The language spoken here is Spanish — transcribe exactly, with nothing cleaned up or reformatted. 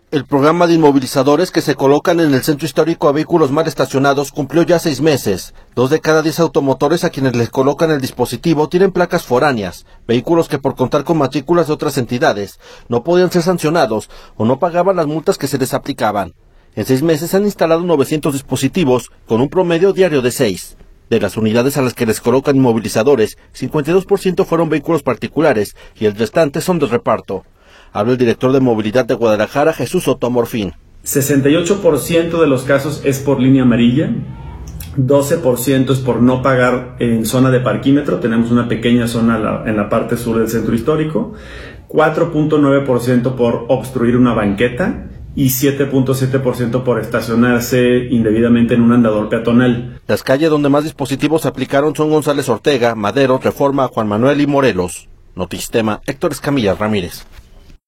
El programa de inmovilizadores que se colocan en el centro histórico a vehículos mal estacionados cumplió ya seis meses. Dos de cada diez automotores a quienes les colocan el dispositivo tienen placas foráneas, vehículos que por contar con matrículas de otras entidades no podían ser sancionados o no pagaban las multas que se les aplicaban. En seis meses se han instalado novecientos dispositivos con un promedio diario de seis. De las unidades a las que les colocan inmovilizadores, cincuenta y dos por ciento fueron vehículos particulares y el restante son de reparto. Habla el director de movilidad de Guadalajara, Jesús Soto Amorfín. sesenta y ocho por ciento de los casos es por línea amarilla, doce por ciento es por no pagar en zona de parquímetro, tenemos una pequeña zona en la parte sur del centro histórico, cuatro punto nueve por ciento por obstruir una banqueta y siete punto siete por ciento por estacionarse indebidamente en un andador peatonal. Las calles donde más dispositivos se aplicaron son González Ortega, Madero, Reforma, Juan Manuel y Morelos. Notistema, Héctor Escamilla Ramírez.